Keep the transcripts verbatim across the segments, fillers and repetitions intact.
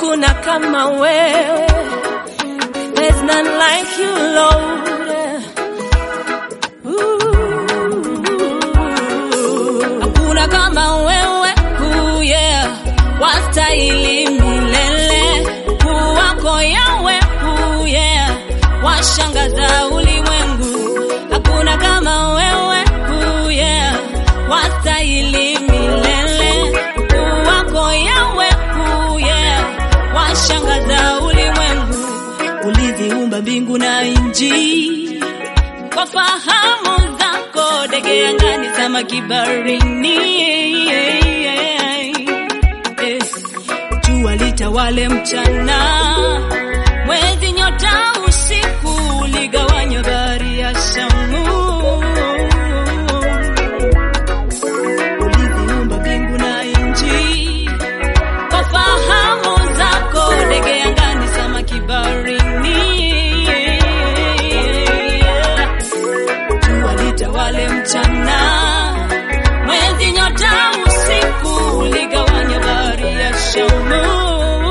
hakuna kama wewe. There's none like you, Lord. Hakuna kama wewe, ooh yeah, wastahili milele. Wako Yahweh, ooh yeah, washangaza ulimwengu. Hakuna kama wewe, ooh yeah, wastahili milele. Wako Yahweh, ooh yeah, washangaza ulimwengu. Uliziumba mbingu na nchi kwa fahamu zako, ndege angani, samaki baharini. Jua litawale mchana, mwezi nyota usiku, uligawanya bahari ya Shamu. Uliziumba mbingu na nchi kwa fahamu zako, ndege angani, samaki baharini. Jua litawale mchana, mwezi nyota usiku, uligawanya bahari ya Shamu.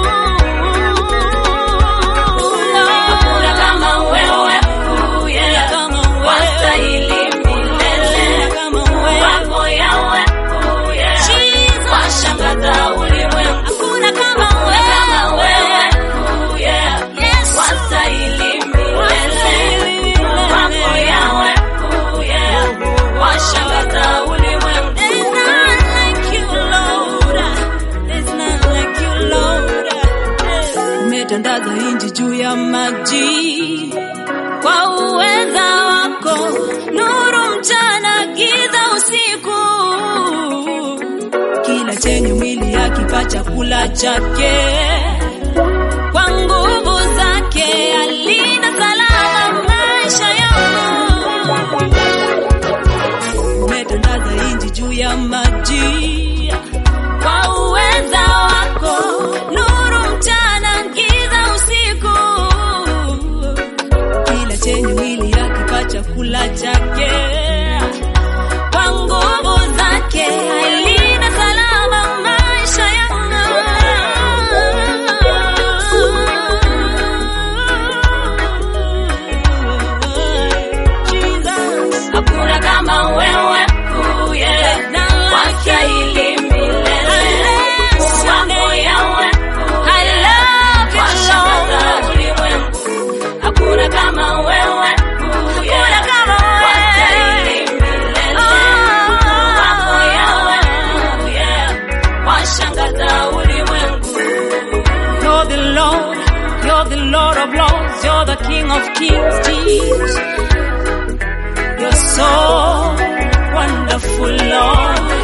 Tandaza inji juu ya maji kwa uweza wako, nuru mchana, giza usiku. Kila chenye mwili akipa chakula chake, kwa nguvu zake alinda salama maisha yangu. Umetandaza inji juu ya maji kwa uweza wako, nuru mchana, giza usiku. Kila chenye mwili akipa chakula chake, kwa nguvu zake alinda salama maisha yangu. Jesus, hakuna kama wewe, ooh yeah, wastahili milele. Wako Yahweh, I love you, Lord. Hakuna kama wewe, ooh yeah, wastahili milele. Wako Yahweh, ooh yeah, washangaza ulimwengu. You're the Lord, you're the Lord of lords, you're the King of kings, Jesus. You're so wonderful, Lord.